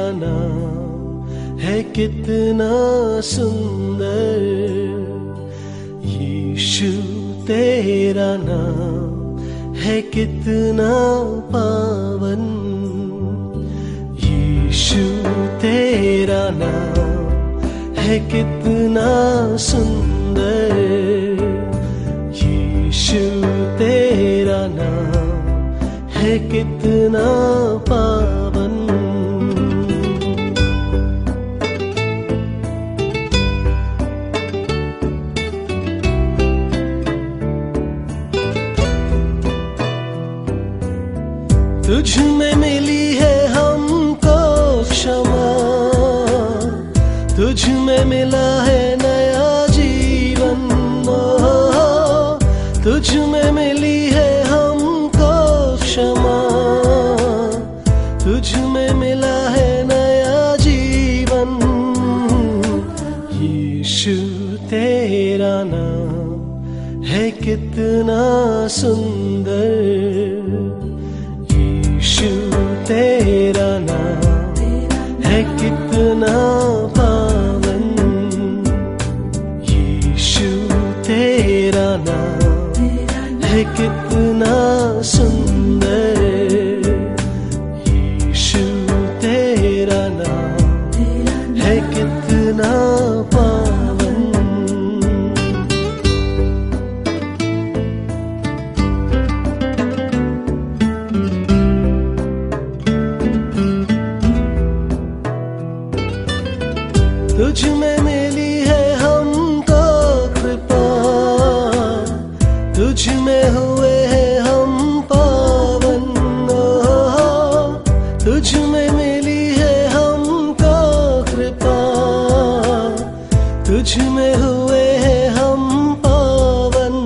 नाम है कितना सुंदर, यीशु तेरा नाम है कितना पावन, यीशु तेरा नाम है कितना सुंदर, यीशु तेरा नाम है कितना पावन। तुझ में मिली है हमको क्षमा, तुझ में मिला है नया जीवन, तुझ में मिली है हमको क्षमा, तुझ में मिला है नया जीवन, यीशु तेरा नाम है कितना सुंदर, यीशु तेरा नाम है कितना पावन, यीशु तेरा नाम है कितना सुंदर, यीशु तेरा नाम है कितना पावन। तुझ में मिली है हमको कृपा, तुझ में हुए हैं हम पावन, तुझ में मिली है हमको कृपा, तुझ में हुए हैं हम पावन,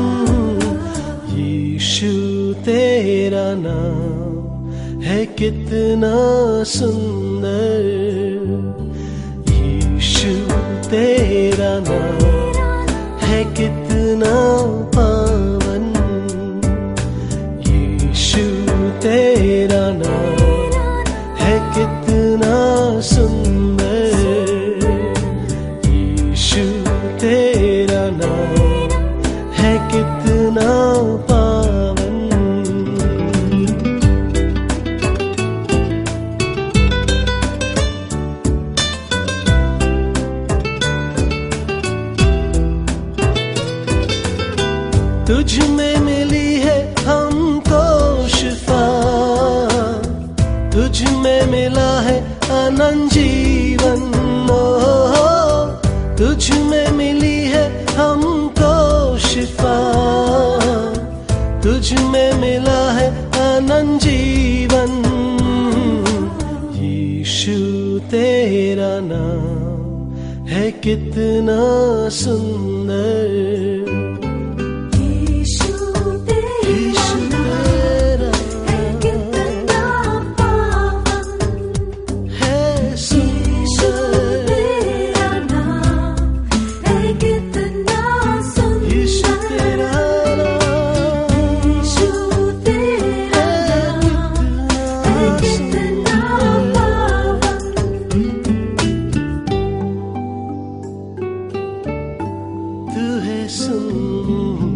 यीशु तेरा नाम है कितना सुंदर, यीशु तेरा नाम है कितना पावन, यीशु तेरा नाम है कितना सुंदर, यीशु तेरा नाम है कितना पावन। तुझ में मिली है हमको शिफा, तुझ में मिला है अनंत जीवन, तुझ में मिली है हमको शिफा, तुझ में मिला है अनंत जीवन, यीशु तेरा नाम है कितना सुंदर, तू है सुंदर।